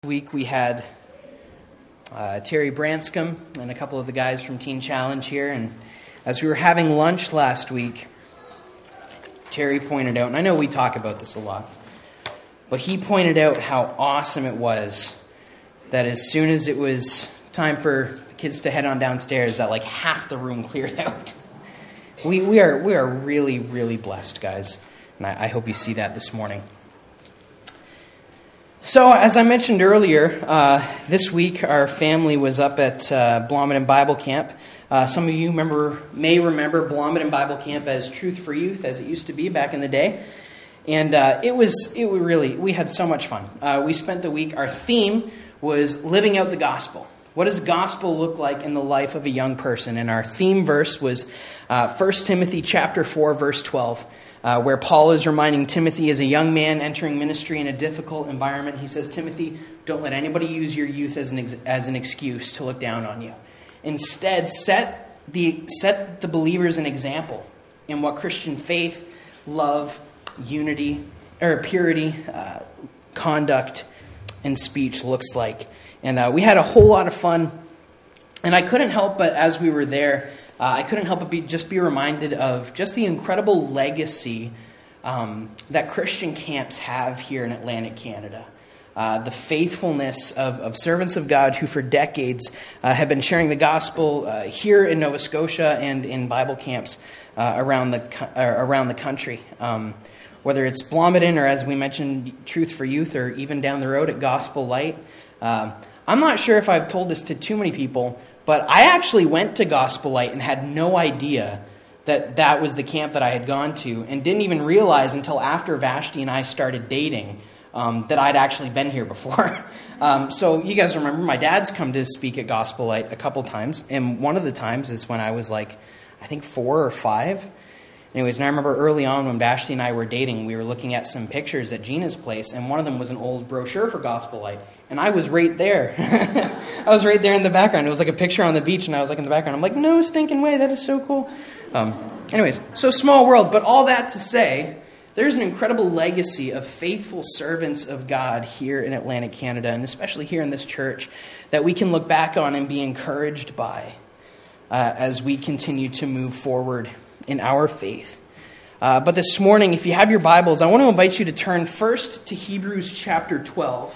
Week we had Terry Branscombe and a couple of the guys from Teen Challenge here, and as we were having lunch last week, Terry pointed out, and I know we talk about this a lot, but he pointed out how awesome it was that as soon as it was time for the kids to head on downstairs, that like half the room cleared out. We are really, really blessed, guys, and I hope you see that this morning. So, as I mentioned earlier, this week our family was up at Blomidon Bible Camp. Some of you may remember Blomidon Bible Camp as Truth for Youth, as it used to be back in the day. And we had so much fun. We spent the week, our theme was living out the gospel. What does gospel look like in the life of a young person? And our theme verse was 1 Timothy chapter 4, verse 12. Where Paul is reminding Timothy as a young man entering ministry in a difficult environment. He says, Timothy, don't let anybody use your youth as an excuse to look down on you. Instead, set the believers an example in what Christian faith, love, unity, or purity, conduct, and speech looks like. And we had a whole lot of fun. And I couldn't help but, as we were there, I couldn't help but be reminded of just the incredible legacy that Christian camps have here in Atlantic Canada. The faithfulness of servants of God who for decades have been sharing the gospel here in Nova Scotia and in Bible camps around the country. Whether it's Blomidon or, as we mentioned, Truth for Youth, or even down the road at Gospel Light. I'm not sure if I've told this to too many people, but I actually went to Gospel Light and had no idea that was the camp that I had gone to, and didn't even realize until after Vashti and I started dating that I'd actually been here before. So you guys remember, my dad's come to speak at Gospel Light a couple times, and one of the times is when I was like, I think 4 or 5. Anyways, and I remember early on when Vashti and I were dating, we were looking at some pictures at Gina's place, and one of them was an old brochure for Gospel Light. And I was right there. I was right there in the background. It was like a picture on the beach, and I was like in the background. I'm like, no stinking way, that is so cool. Anyways, so small world. But all that to say, there's an incredible legacy of faithful servants of God here in Atlantic Canada, and especially here in this church, that we can look back on and be encouraged by as we continue to move forward in our faith. But this morning, if you have your Bibles, I want to invite you to turn first to Hebrews chapter 12.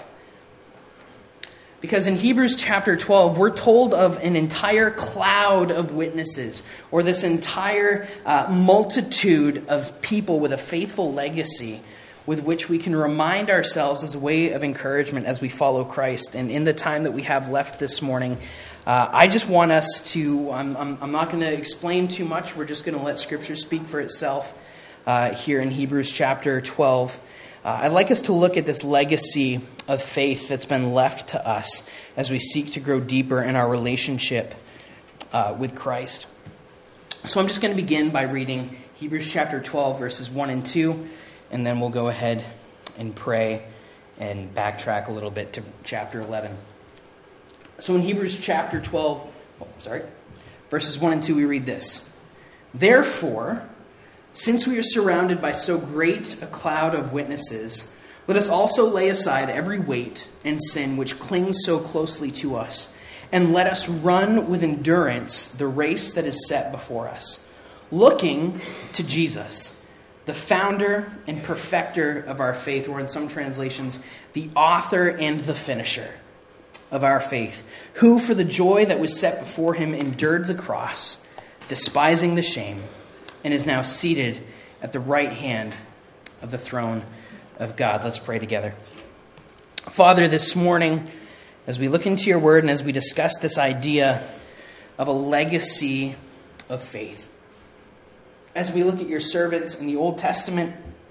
Because in Hebrews chapter 12, we're told of an entire cloud of witnesses, or this entire multitude of people with a faithful legacy with which we can remind ourselves as a way of encouragement as we follow Christ. And in the time that we have left this morning, I just want us to, I'm not going to explain too much. We're just going to let Scripture speak for itself here in Hebrews chapter 12. I'd like us to look at this legacy of faith that's been left to us as we seek to grow deeper in our relationship with Christ. So I'm just going to begin by reading Hebrews chapter 12, verses 1 and 2, and then we'll go ahead and pray and backtrack a little bit to chapter 11. So in Hebrews chapter 12, verses 1 and 2, we read this. Therefore, since we are surrounded by so great a cloud of witnesses, let us also lay aside every weight and sin which clings so closely to us, and let us run with endurance the race that is set before us, looking to Jesus, the founder and perfecter of our faith, or in some translations, the author and the finisher of our faith, who for the joy that was set before him endured the cross, despising the shame, and is now seated at the right hand of the throne of God. Let's pray together. Father, this morning, as we look into your word and as we discuss this idea of a legacy of faith, as we look at your servants in the Old Testament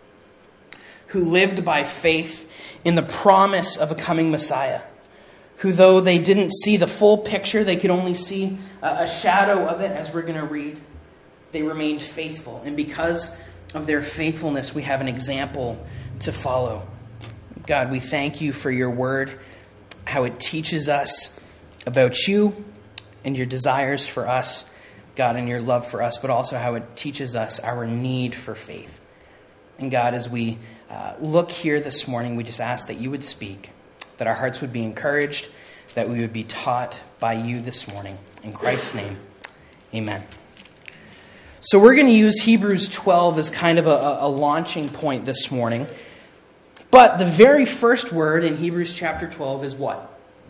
who lived by faith in the promise of a coming Messiah, who though they didn't see the full picture, they could only see a shadow of it, as we're going to read, they remained faithful. And because of their faithfulness, we have an example to follow. God, we thank you for your word, how it teaches us about you and your desires for us, God, and your love for us, but also how it teaches us our need for faith. And God, as we look here this morning, we just ask that you would speak. that our hearts would be encouraged, that we would be taught by you this morning. In Christ's name, amen. So we're going to use Hebrews 12 as kind of a launching point this morning. But the very first word in Hebrews chapter 12 is what?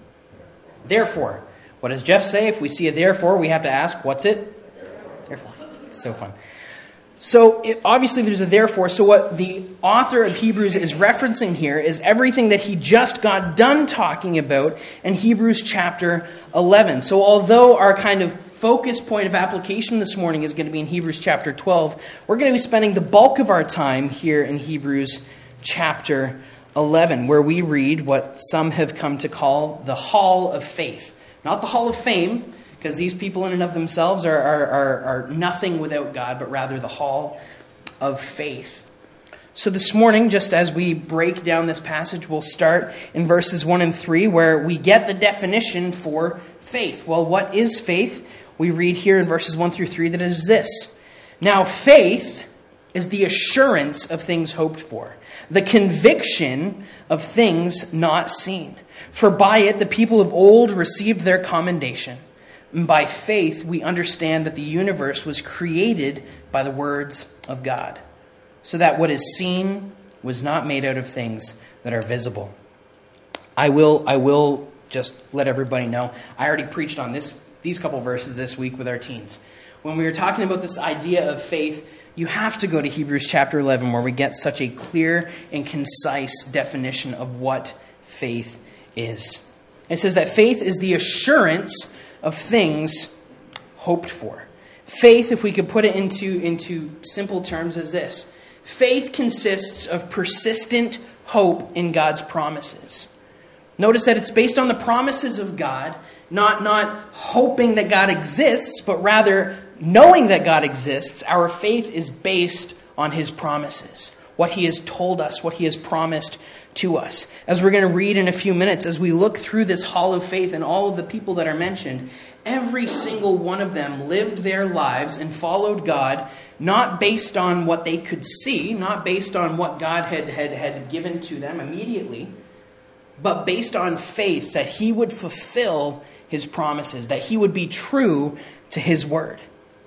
Therefore. What does Jeff say? If we see a therefore, we have to ask, what's it? Therefore. It's so fun. So obviously there's a therefore. So what the author of Hebrews is referencing here is everything that he just got done talking about in Hebrews chapter 11. So although our kind of focus point of application this morning is going to be in Hebrews chapter 12, we're going to be spending the bulk of our time here in Hebrews chapter 11, where we read what some have come to call the Hall of Faith. Not the Hall of Fame, because these people in and of themselves are nothing without God, but rather the Hall of Faith. So this morning, just as we break down this passage, we'll start in verses 1 and 3, where we get the definition for faith. Well, what is faith? We read here in verses 1 through 3 that it is this. Now, faith is the assurance of things hoped for, the conviction of things not seen. For by it the people of old received their commendation. And by faith we understand that the universe was created by the words of God, so that what is seen was not made out of things that are visible. I will just let everybody know, I already preached on these couple verses this week with our teens. When we were talking about this idea of faith, you have to go to Hebrews chapter 11, where we get such a clear and concise definition of what faith is. It says that faith is the assurance of things hoped for. Faith, if we could put it into simple terms, is this. Faith consists of persistent hope in God's promises. Notice that it's based on the promises of God, not hoping that God exists, but rather knowing that God exists. Our faith is based on his promises, what he has told us, what he has promised to us. As we're going to read in a few minutes, as we look through this hall of faith and all of the people that are mentioned, every single one of them lived their lives and followed God, not based on what they could see, not based on what God had given to them immediately, but based on faith that he would fulfill his promises, that he would be true to his word.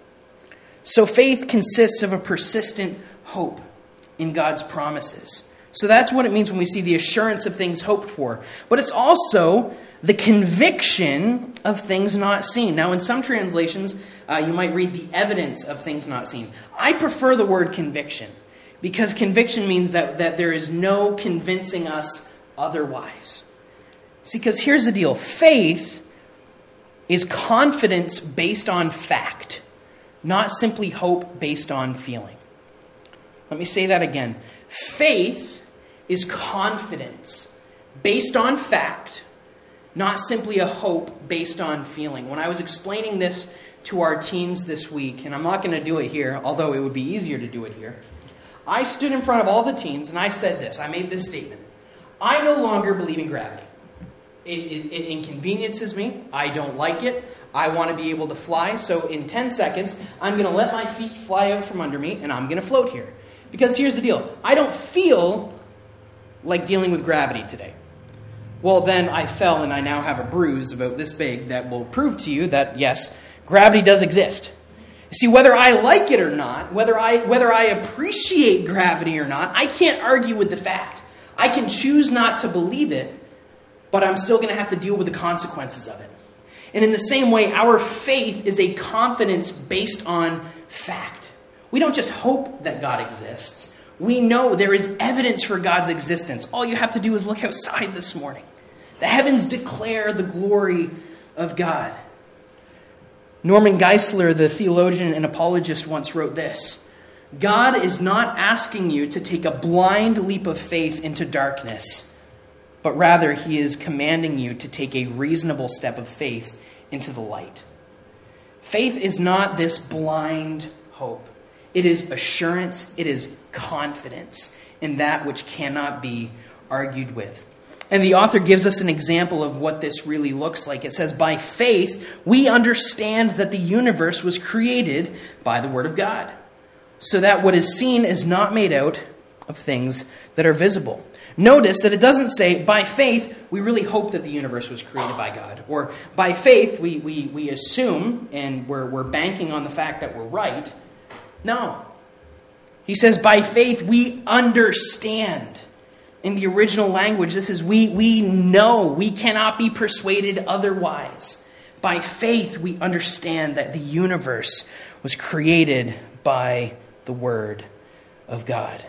So faith consists of a persistent hope in God's promises. So that's what it means when we see the assurance of things hoped for. But it's also the conviction of things not seen. Now, in some translations, you might read the evidence of things not seen. I prefer the word conviction, because conviction means that there is no convincing us otherwise. See, because here's the deal. Faith is confidence based on fact, not simply hope based on feeling. Let me say that again. Faith is confidence based on fact, not simply a hope based on feeling. When I was explaining this to our teens this week, and I'm not going to do it here, although it would be easier to do it here, I stood in front of all the teens and I said this. I made this statement. I no longer believe in gravity. It inconveniences me. I don't like it. I want to be able to fly. So in 10 seconds, I'm going to let my feet fly out from under me and I'm going to float here. Because here's the deal. I don't feel like dealing with gravity today. Well, then I fell and I now have a bruise about this big that will prove to you that, yes, gravity does exist. See, whether I like it or not, whether I appreciate gravity or not, I can't argue with the fact. I can choose not to believe it, but I'm still going to have to deal with the consequences of it. And in the same way, our faith is a confidence based on fact. We don't just hope that God exists. We know there is evidence for God's existence. All you have to do is look outside this morning. The heavens declare the glory of God. Norman Geisler, the theologian and apologist, once wrote this: God is not asking you to take a blind leap of faith into darkness, but rather he is commanding you to take a reasonable step of faith into the light. Faith is not this blind hope. It is assurance, it is confidence in that which cannot be argued with. And the author gives us an example of what this really looks like. It says, by faith, we understand that the universe was created by the word of God, so that what is seen is not made out of things that are visible. Notice that it doesn't say, by faith, we really hope that the universe was created by God. Or by faith, we assume, and we're banking on the fact that we're right. No. He says, by faith, we understand. In the original language, this is we know. We cannot be persuaded otherwise. By faith, we understand that the universe was created by the Word of God.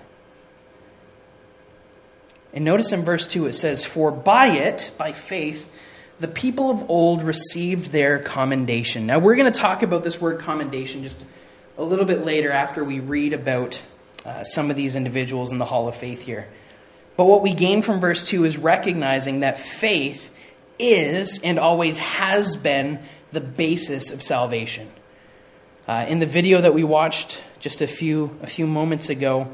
And notice in verse 2 it says, for by it, by faith, the people of old received their commendation. Now we're going to talk about this word commendation just a little bit later after we read about some of these individuals in the Hall of Faith here. But what we gain from verse 2 is recognizing that faith is and always has been the basis of salvation. In the video that we watched just a few moments ago,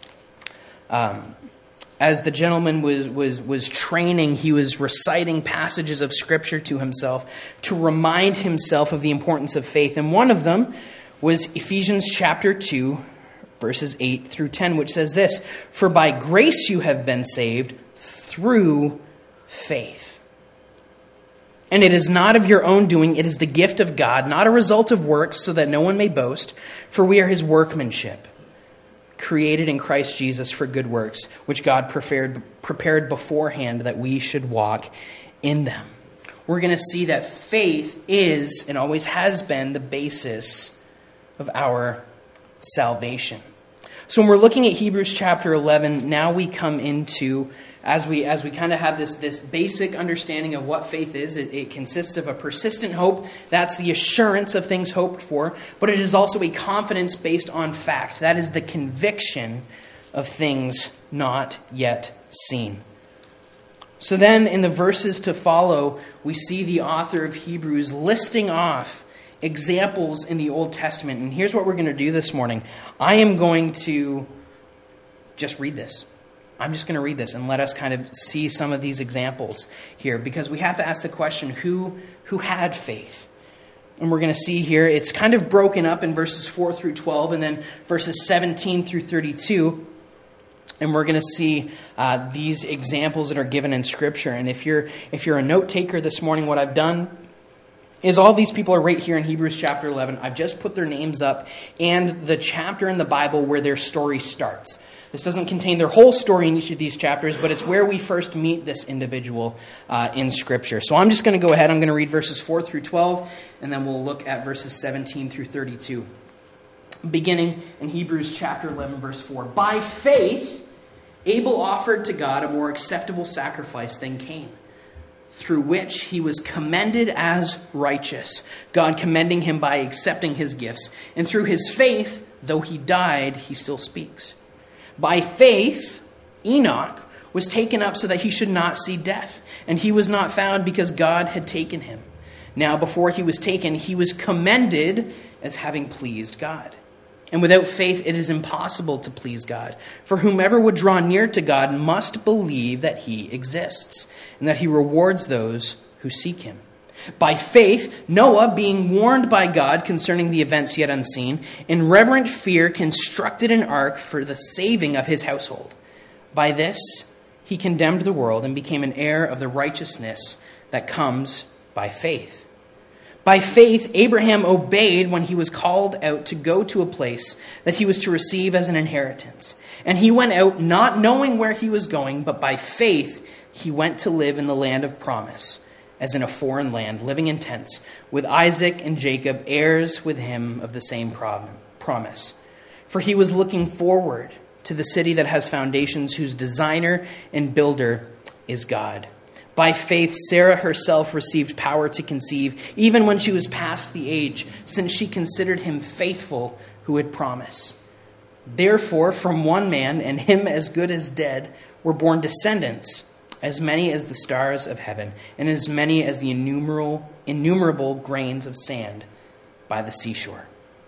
as the gentleman was training, he was reciting passages of Scripture to himself to remind himself of the importance of faith. And one of them was Ephesians chapter 2, verses 8 through 10, which says this, for by grace you have been saved through faith. And it is not of your own doing, it is the gift of God, not a result of works, so that no one may boast, for we are his workmanship, created in Christ Jesus for good works, which God prepared beforehand that we should walk in them. We're going to see that faith is and always has been the basis of our salvation. So when we're looking at Hebrews chapter 11, now we come into, as we kind of have this basic understanding of what faith is, it consists of a persistent hope. That's the assurance of things hoped for. But it is also a confidence based on fact. That is the conviction of things not yet seen. So then in the verses to follow, we see the author of Hebrews listing off examples in the Old Testament. And here's what we're going to do this morning. I am going to just read this. I'm just going to read this and let us kind of see some of these examples here, because we have to ask the question, who had faith? And we're going to see here, it's kind of broken up in verses 4 through 12 and then verses 17 through 32. And we're going to see these examples that are given in Scripture. And if you're a note taker this morning, what I've done is all these people are right here in Hebrews chapter 11. I've just put their names up and the chapter in the Bible where their story starts. This doesn't contain their whole story in each of these chapters, but it's where we first meet this individual in Scripture. So I'm just going to go ahead. I'm going to read verses 4 through 12, and then we'll look at verses 17 through 32. Beginning in Hebrews chapter 11, verse 4. By faith, Abel offered to God a more acceptable sacrifice than Cain, through which he was commended as righteous, God commending him by accepting his gifts. And through his faith, though he died, he still speaks. By faith, Enoch was taken up so that he should not see death, and he was not found because God had taken him. Now, before he was taken, he was commended as having pleased God. And without faith, it is impossible to please God. For whomever would draw near to God must believe that he exists, and that he rewards those who seek him. By faith, Noah, being warned by God concerning the events yet unseen, in reverent fear constructed an ark for the saving of his household. By this, he condemned the world and became an heir of the righteousness that comes by faith. By faith, Abraham obeyed when he was called out to go to a place that he was to receive as an inheritance. And he went out not knowing where he was going, but by faith he went to live in the land of promise, as in a foreign land, living in tents, with Isaac and Jacob, heirs with him of the same promise. For he was looking forward to the city that has foundations, whose designer and builder is God. By faith, Sarah herself received power to conceive, even when she was past the age, since she considered him faithful who had promised. Therefore, from one man, and him as good as dead, were born descendants, as many as the stars of heaven, and as many as the innumerable grains of sand by the seashore.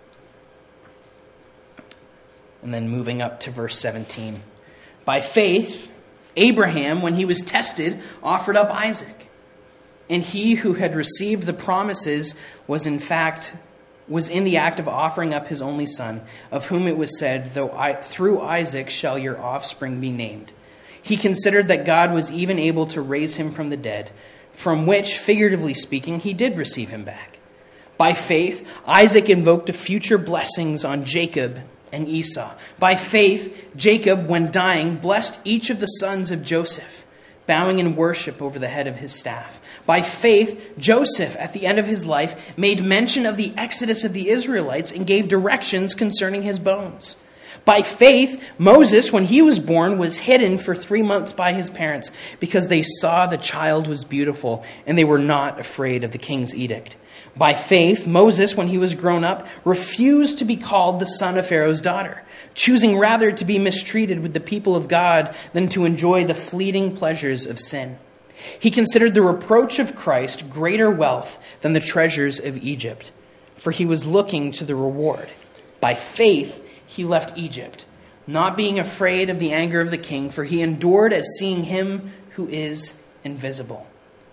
And then moving up to verse 17. By faith, Abraham, when he was tested, offered up Isaac. And he who had received the promises was in the act of offering up his only son, of whom it was said, through Isaac shall your offspring be named. He considered that God was even able to raise him from the dead, from which, figuratively speaking, he did receive him back. By faith, Isaac invoked the future blessings on Jacob and Esau. By faith, Jacob, when dying, blessed each of the sons of Joseph, bowing in worship over the head of his staff. By faith, Joseph, at the end of his life, made mention of the exodus of the Israelites and gave directions concerning his bones. By faith, Moses, when he was born, was hidden for 3 months by his parents because they saw the child was beautiful and they were not afraid of the king's edict. By faith, Moses, when he was grown up, refused to be called the son of Pharaoh's daughter, choosing rather to be mistreated with the people of God than to enjoy the fleeting pleasures of sin. He considered the reproach of Christ greater wealth than the treasures of Egypt, for he was looking to the reward. By faith, he left Egypt, not being afraid of the anger of the king, for he endured as seeing him who is invisible.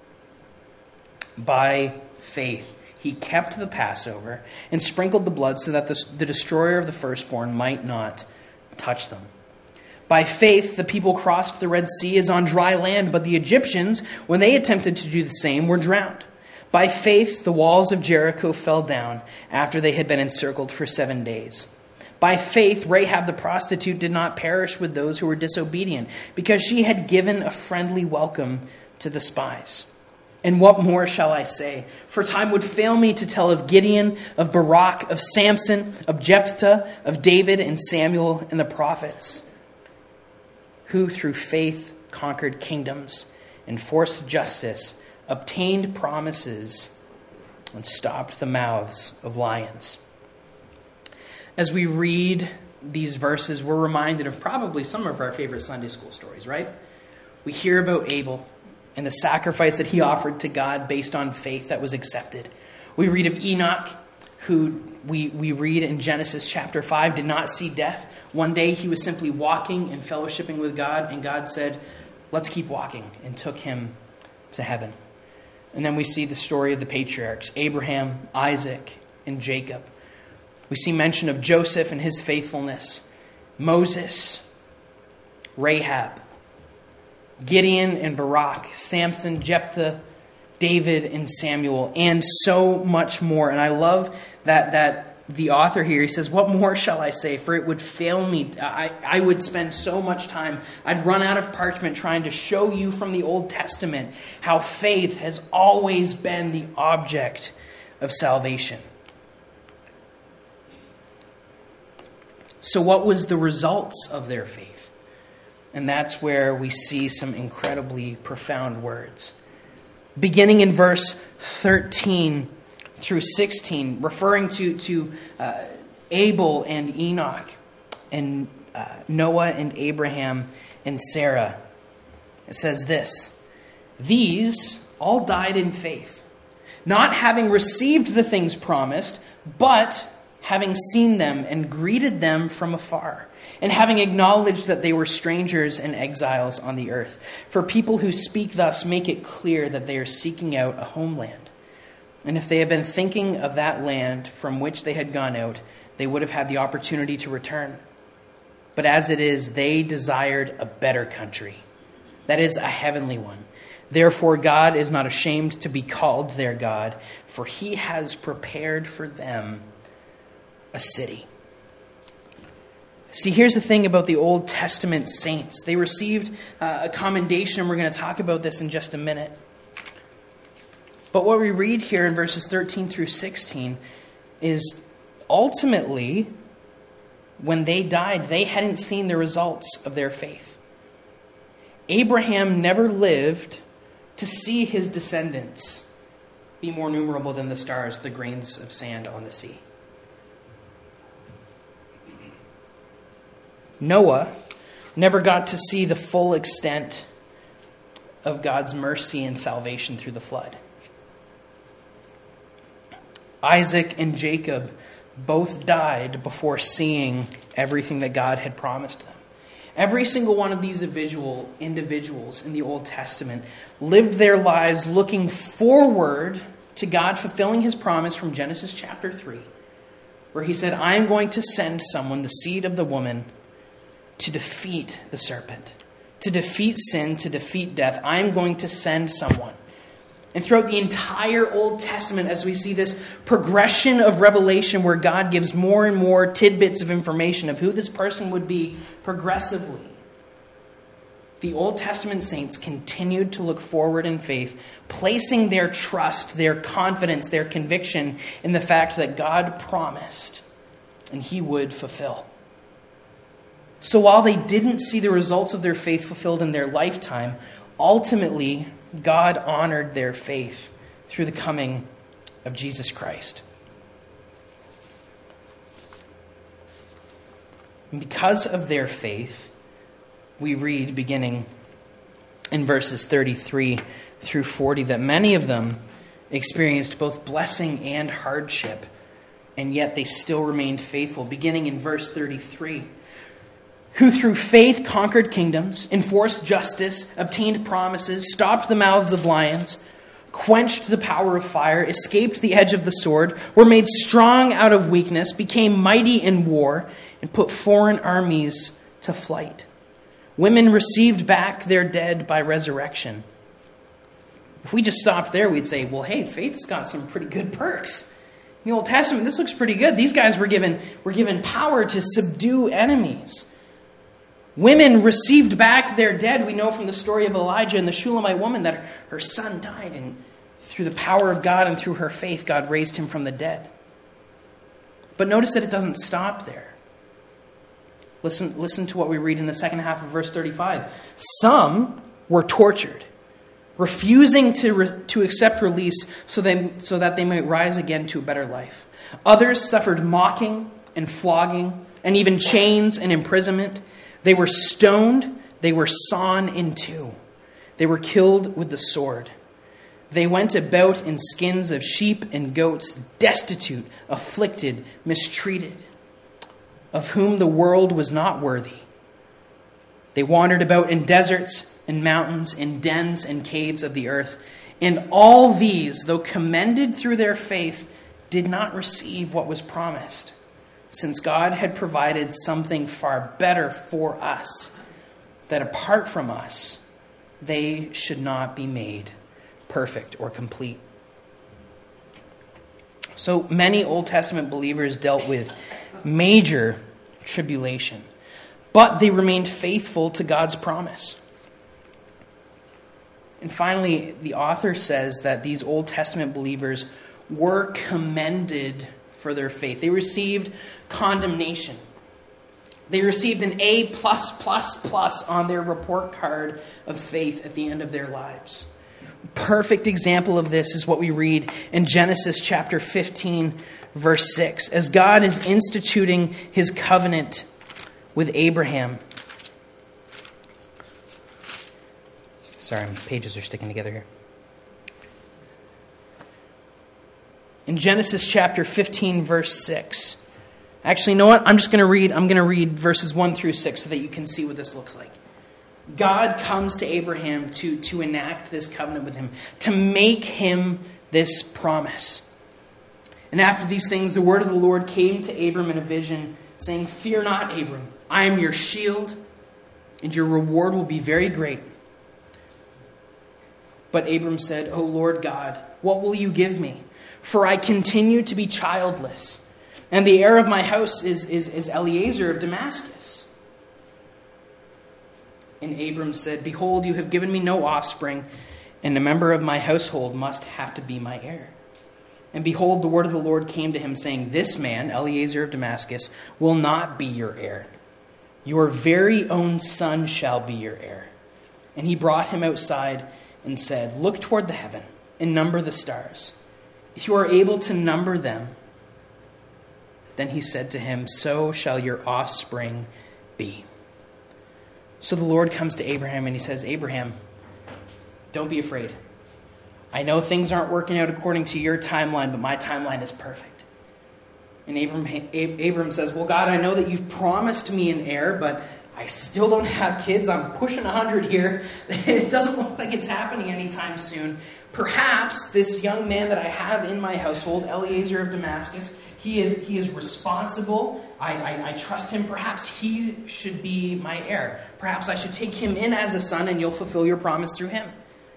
By faith, he kept the Passover and sprinkled the blood so that the destroyer of the firstborn might not touch them. By faith, the people crossed the Red Sea as on dry land, but the Egyptians, when they attempted to do the same, were drowned. By faith, the walls of Jericho fell down after they had been encircled for 7 days. By faith, Rahab the prostitute did not perish with those who were disobedient, because she had given a friendly welcome to the spies. And what more shall I say? For time would fail me to tell of Gideon, of Barak, of Samson, of Jephthah, of David and Samuel and the prophets, who through faith conquered kingdoms, enforced justice, obtained promises, and stopped the mouths of lions. As we read these verses, we're reminded of probably some of our favorite Sunday school stories, right? We hear about Abel and the sacrifice that he offered to God based on faith that was accepted. We read of Enoch, who we read in Genesis chapter 5, did not see death. One day he was simply walking and fellowshipping with God, and God said, let's keep walking, and took him to heaven. And then we see the story of the patriarchs, Abraham, Isaac, and Jacob. We see mention of Joseph and his faithfulness, Moses, Rahab, Gideon and Barak, Samson, Jephthah, David and Samuel, and so much more. And I love that the author here, he says, what more shall I say? For it would fail me. I would spend so much time. I'd run out of parchment trying to show you from the Old Testament how faith has always been the object of salvation. So what was the results of their faith? And that's where we see some incredibly profound words. Beginning in verse 13 through 16, referring to Abel and Enoch and Noah and Abraham and Sarah. It says this: these all died in faith, not having received the things promised, but having seen them and greeted them from afar, and having acknowledged that they were strangers and exiles on the earth. For people who speak thus make it clear that they are seeking out a homeland. And if they had been thinking of that land from which they had gone out, they would have had the opportunity to return. But as it is, they desired a better country, that is, a heavenly one. Therefore, God is not ashamed to be called their God, for he has prepared for them a city. See, here's the thing about the Old Testament saints. They received a commendation, and we're going to talk about this in just a minute. But what we read here in verses 13 through 16 is ultimately, when they died, they hadn't seen the results of their faith. Abraham never lived to see his descendants be more numerable than the stars, the grains of sand on the sea. Noah never got to see the full extent of God's mercy and salvation through the flood. Isaac and Jacob both died before seeing everything that God had promised them. Every single one of these individuals in the Old Testament lived their lives looking forward to God fulfilling his promise from Genesis chapter 3, where he said, I am going to send someone, the seed of the woman, to defeat the serpent, to defeat sin, to defeat death, I'm going to send someone. And throughout the entire Old Testament, as we see this progression of revelation where God gives more and more tidbits of information of who this person would be progressively, the Old Testament saints continued to look forward in faith, placing their trust, their confidence, their conviction in the fact that God promised and he would fulfill. So while they didn't see the results of their faith fulfilled in their lifetime, ultimately God honored their faith through the coming of Jesus Christ. And because of their faith, we read beginning in verses 33 through 40 that many of them experienced both blessing and hardship, and yet they still remained faithful. Beginning in verse 33, who through faith conquered kingdoms, enforced justice, obtained promises, stopped the mouths of lions, quenched the power of fire, escaped the edge of the sword, were made strong out of weakness, became mighty in war, and put foreign armies to flight. Women received back their dead by resurrection. If we just stopped there, we'd say, well, hey, faith's got some pretty good perks. In the Old Testament, this looks pretty good. These guys were given power to subdue enemies. Women received back their dead. We know from the story of Elijah and the Shulamite woman that her son died, and through the power of God and through her faith, God raised him from the dead. But notice that it doesn't stop there. Listen to what we read in the second half of verse 35. Some were tortured, refusing to accept release so that they might rise again to a better life. Others suffered mocking and flogging and even chains and imprisonment. They were stoned. They were sawn in two. They were killed with the sword. They went about in skins of sheep and goats, destitute, afflicted, mistreated, of whom the world was not worthy. They wandered about in deserts and mountains, in dens and caves of the earth. And all these, though commended through their faith, did not receive what was promised, since God had provided something far better for us, that apart from us, they should not be made perfect or complete. So many Old Testament believers dealt with major tribulation, but they remained faithful to God's promise. And finally, the author says that these Old Testament believers were commended for their faith. They received condemnation. They received an A+++ on their report card of faith at the end of their lives. Perfect example of this is what we read in Genesis chapter 15, verse 6. As God is instituting his covenant with Abraham. Sorry, my pages are sticking together here. In Genesis chapter 15, verse 6. Actually, you know what? I'm going to read verses 1 through 6 so that you can see what this looks like. God comes to Abraham to enact this covenant with him, to make him this promise. And after these things, the word of the Lord came to Abram in a vision, saying, "Fear not, Abram, I am your shield, and your reward will be very great." But Abram said, "O Lord God, what will you give me? For I continue to be childless, and the heir of my house is Eliezer of Damascus." And Abram said, "Behold, you have given me no offspring, and a member of my household must have to be my heir." And behold, the word of the Lord came to him, saying, "This man, Eliezer of Damascus, will not be your heir. Your very own son shall be your heir." And he brought him outside and said, "Look toward the heaven and number the stars. If you are able to number them." Then he said to him, "So shall your offspring be." So the Lord comes to Abraham and he says, "Abraham, don't be afraid. I know things aren't working out according to your timeline, but my timeline is perfect." And Abram says, "Well, God, I know that you've promised me an heir, but I still don't have kids. I'm pushing 100 here. It doesn't look like it's happening anytime soon. Perhaps this young man that I have in my household, Eliezer of Damascus, he is responsible I trust him. Perhaps he should be my heir. Perhaps I should take him in as a son and you'll fulfill your promise through him.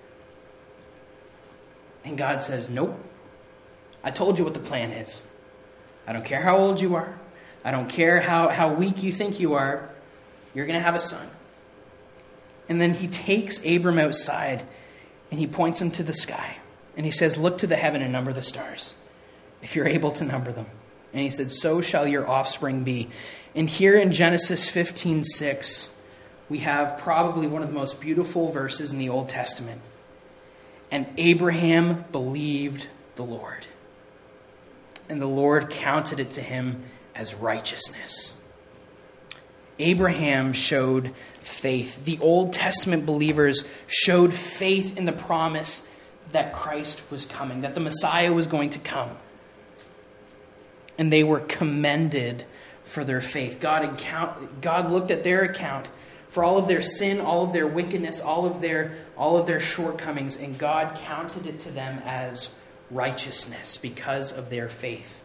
And God says, nope. I told you what the plan is. I don't care how old you are. I don't care how weak you think you are. You're going to have a son. And then he takes Abram outside and he points him to the sky. And he says, look to the heaven and number the stars, if you're able to number them. And he said, so shall your offspring be. And here in Genesis 15:6, we have probably one of the most beautiful verses in the Old Testament. And Abraham believed the Lord, and the Lord counted it to him as righteousness. Abraham showed faith. The Old Testament believers showed faith in the promise that Christ was coming, that the Messiah was going to come. And they were commended for their faith. God looked at their account for all of their sin, all of their wickedness, all of their shortcomings, and God counted it to them as righteousness because of their faith.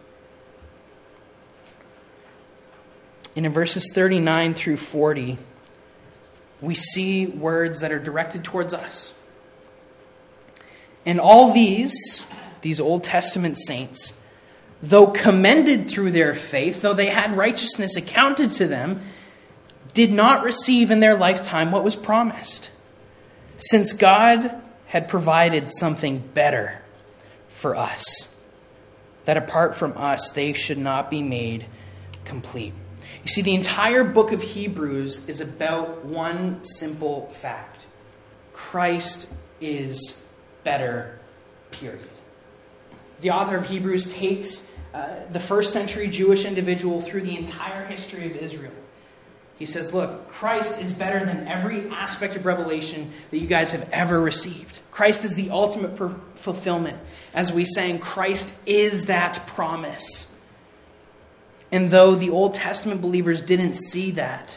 And in verses 39 through 40, we see words that are directed towards us. And all these Old Testament saints, though commended through their faith, though they had righteousness accounted to them, did not receive in their lifetime what was promised, since God had provided something better for us, that apart from us they should not be made complete. You see, the entire book of Hebrews is about one simple fact. Christ is better, period. The author of Hebrews takes the first century Jewish individual through the entire history of Israel. He says, look, Christ is better than every aspect of revelation that you guys have ever received. Christ is the ultimate fulfillment. As we sang, Christ is that promise. And though the Old Testament believers didn't see that,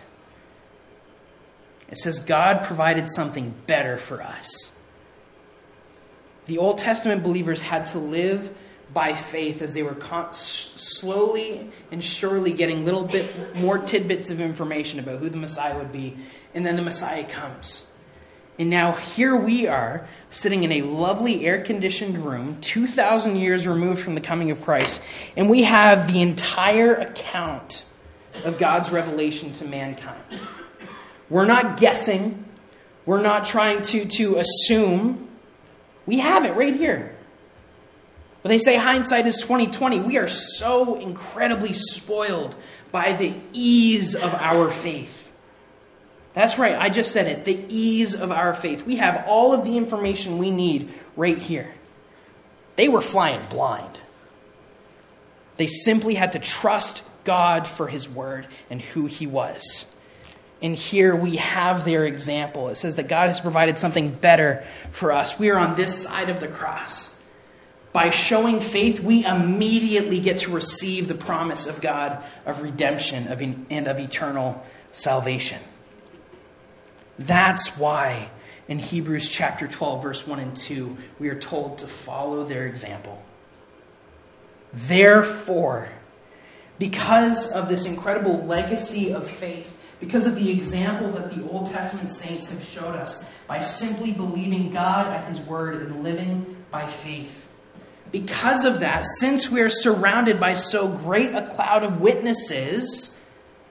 it says God provided something better for us. The Old Testament believers had to live by faith as they were slowly and surely getting little bit more tidbits of information about who the Messiah would be. And then the Messiah comes. And now here we are, sitting in a lovely air-conditioned room, 2,000 years removed from the coming of Christ. And we have the entire account of God's revelation to mankind. We're not guessing. We're not trying to assume. We have it right here. But they say hindsight is 20/20. We are so incredibly spoiled by the ease of our faith. That's right, I just said it. The ease of our faith. We have all of the information we need right here. They were flying blind. They simply had to trust God for his word and who he was. And here we have their example. It says that God has provided something better for us. We are on this side of the cross. By showing faith, we immediately get to receive the promise of God of redemption and of eternal salvation. That's why in Hebrews chapter 12, verse 1 and 2, we are told to follow their example. Therefore, because of this incredible legacy of faith, because of the example that the Old Testament saints have showed us, by simply believing God at his word and living by faith, because of that, since we are surrounded by so great a cloud of witnesses,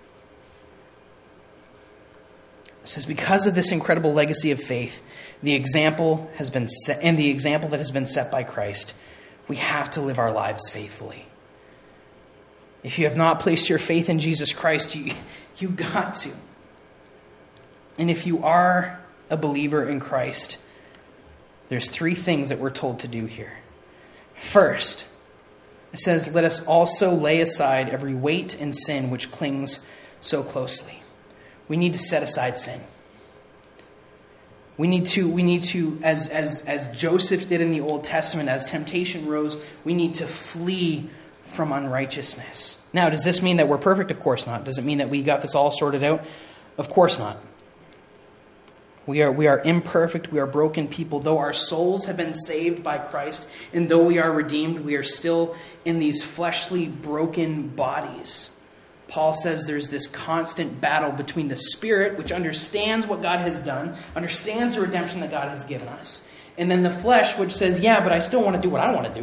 it says, because of this incredible legacy of faith, the example has been set, and the example that has been set by Christ, we have to live our lives faithfully. If you have not placed your faith in Jesus Christ, you got to. And if you are a believer in Christ, there's 3 things that we're told to do here. First, it says, let us also lay aside every weight and sin which clings so closely. We need to set aside sin. We need to, as Joseph did in the Old Testament, as temptation rose, we need to flee from unrighteousness. Now, does this mean that we're perfect? Of course not. Does it mean that we got this all sorted out? Of course not. We are imperfect. We are broken people. Though our souls have been saved by Christ, and though we are redeemed, we are still in these fleshly, broken bodies. Paul says there's this constant battle between the spirit, which understands what God has done, understands the redemption that God has given us, and then the flesh, which says, yeah, but I still want to do what I want to do.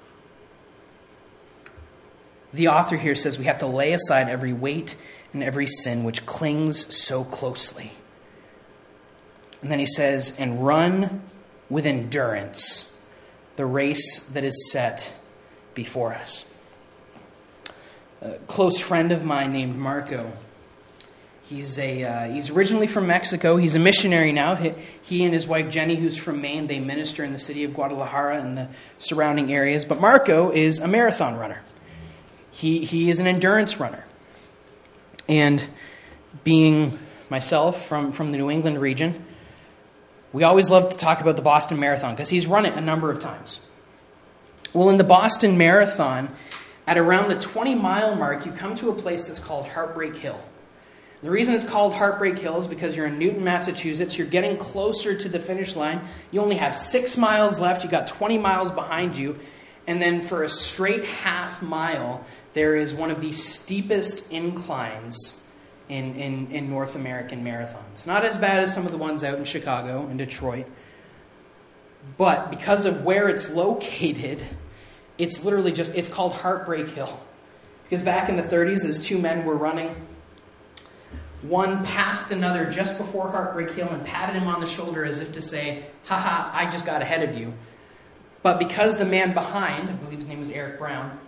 The author here says we have to lay aside every weight and every sin which clings so closely. And then he says, and run with endurance the race that is set before us. A close friend of mine named Marco. He's originally from Mexico. He's a missionary now. He and his wife Jenny, who's from Maine, they minister in the city of Guadalajara and the surrounding areas. But Marco is a marathon runner. He is an endurance runner. And being myself from the New England region, we always love to talk about the Boston Marathon because he's run it a number of times. Well, in the Boston Marathon, at around the 20-mile mark, you come to a place that's called Heartbreak Hill. The reason it's called Heartbreak Hill is because you're in Newton, Massachusetts. You're getting closer to the finish line. You only have 6 miles left. You got 20 miles behind you. And then for a straight half mile, there is one of the steepest inclines in North American marathons. Not as bad as some of the ones out in Chicago and Detroit. But because of where it's located, it's literally it's called Heartbreak Hill. Because back in the 30s, as two men were running, one passed another just before Heartbreak Hill and patted him on the shoulder as if to say, haha, I just got ahead of you. But because the man behind, I believe his name was Eric Brown,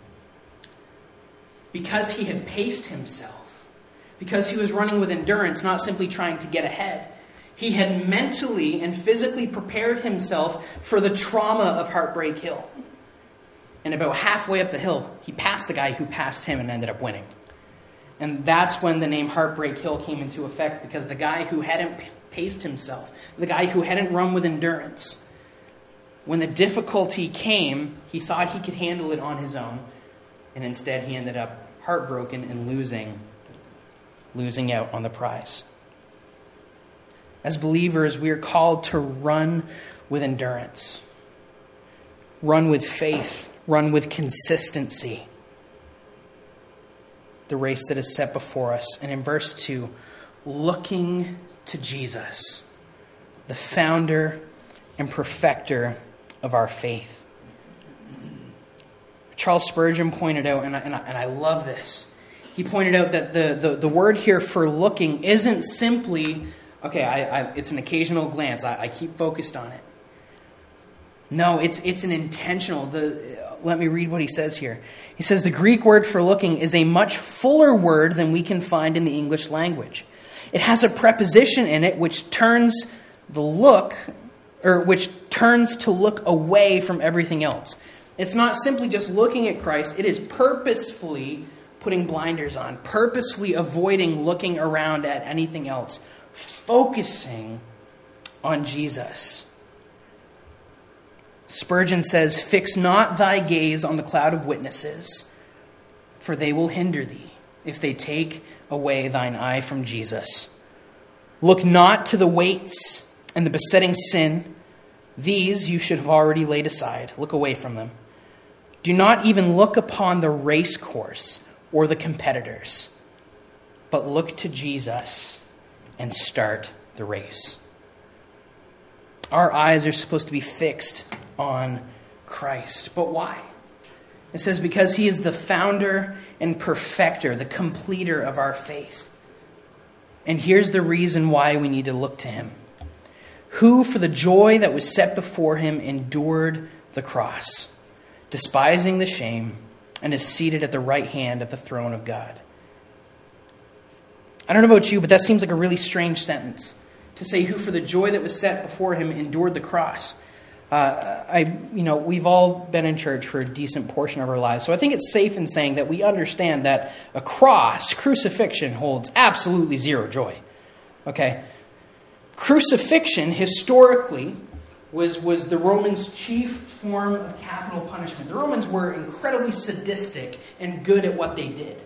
because he had paced himself, because he was running with endurance, not simply trying to get ahead, he had mentally and physically prepared himself for the trauma of Heartbreak Hill. And about halfway up the hill, he passed the guy who passed him and ended up winning. And that's when the name Heartbreak Hill came into effect, because the guy who hadn't paced himself, the guy who hadn't run with endurance, when the difficulty came, he thought he could handle it on his own. And instead he ended up heartbroken and losing out on the prize. As believers, we are called to run with endurance. Run with faith. Run with consistency. The race that is set before us. And in verse 2, looking to Jesus, the founder and perfecter of our faith. Charles Spurgeon pointed out, and I love this, he pointed out that the word here for looking isn't simply, okay, it's an occasional glance, I keep focused on it. No, it's an intentional. Let me read what he says here. He says, the Greek word for looking is a much fuller word than we can find in the English language. It has a preposition in it which turns to look away from everything else. It's not simply just looking at Christ. It is purposefully putting blinders on, purposefully avoiding looking around at anything else, focusing on Jesus. Spurgeon says, fix not thy gaze on the cloud of witnesses, for they will hinder thee if they take away thine eye from Jesus. Look not to the weights and the besetting sin. These you should have already laid aside. Look away from them. Do not even look upon the race course or the competitors, but look to Jesus and start the race. Our eyes are supposed to be fixed on Christ. But why? It says because he is the founder and perfecter, the completer of our faith. And here's the reason why we need to look to him. Who, for the joy that was set before him, endured the cross, despising the shame, and is seated at the right hand of the throne of God. I don't know about you, but that seems like a really strange sentence. To say who, for the joy that was set before him, endured the cross. We've all been in church for a decent portion of our lives, so I think it's safe in saying that we understand that a cross, crucifixion, holds absolutely zero joy. Okay? Crucifixion, historically, was the Romans' chief form of capital punishment. The Romans were incredibly sadistic and good at what they did.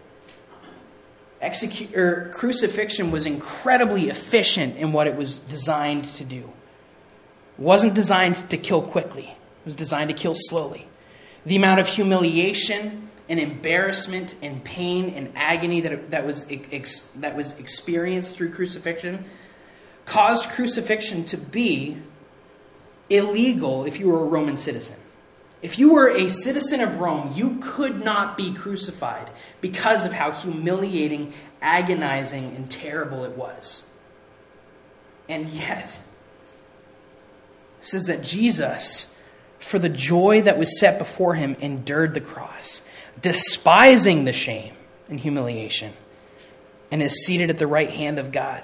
Crucifixion was incredibly efficient in what it was designed to do. It wasn't designed to kill quickly. It was designed to kill slowly. The amount of humiliation and embarrassment and pain and agony that was experienced through crucifixion caused crucifixion to be illegal if you were a Roman citizen. If you were a citizen of Rome, you could not be crucified because of how humiliating, agonizing, and terrible it was. And yet, it says that Jesus, for the joy that was set before him, endured the cross, despising the shame and humiliation, and is seated at the right hand of God.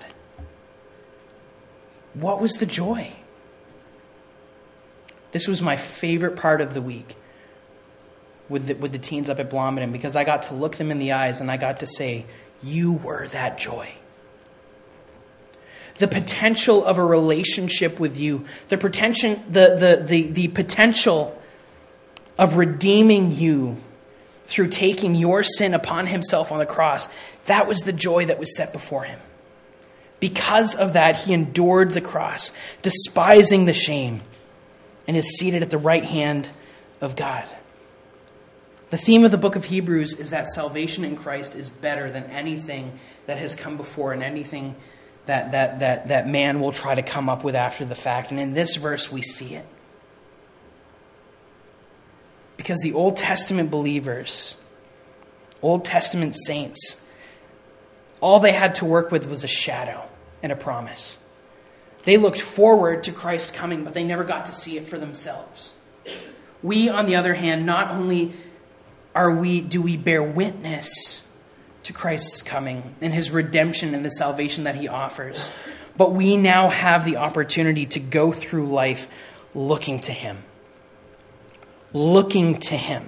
What was the joy? This was my favorite part of the week with the teens up at Blomidon, because I got to look them in the eyes and I got to say, you were that joy. The potential of a relationship with you, the potential of redeeming you through taking your sin upon himself on the cross, that was the joy that was set before him. Because of that, he endured the cross, despising the shame, and is seated at the right hand of God. The theme of the book of Hebrews is that salvation in Christ is better than anything that has come before and anything that man will try to come up with after the fact. And in this verse, we see it. Because the Old Testament believers, Old Testament saints, all they had to work with was a shadow and a promise. They looked forward to Christ coming, but they never got to see it for themselves. We, on the other hand, not only do we bear witness to Christ's coming and his redemption and the salvation that he offers, but we now have the opportunity to go through life looking to him. Looking to him.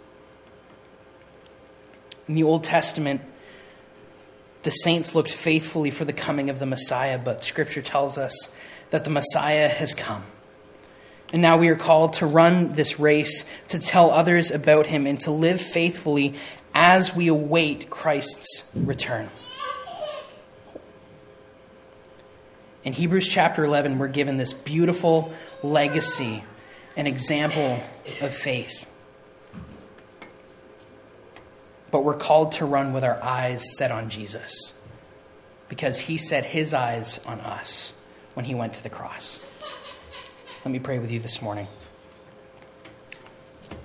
In the Old Testament, the saints looked faithfully for the coming of the Messiah, but Scripture tells us that the Messiah has come. And now we are called to run this race, to tell others about him, and to live faithfully as we await Christ's return. In Hebrews chapter 11, we're given this beautiful legacy, an example of faith. But we're called to run with our eyes set on Jesus, because he set his eyes on us when he went to the cross. Let me pray with you this morning.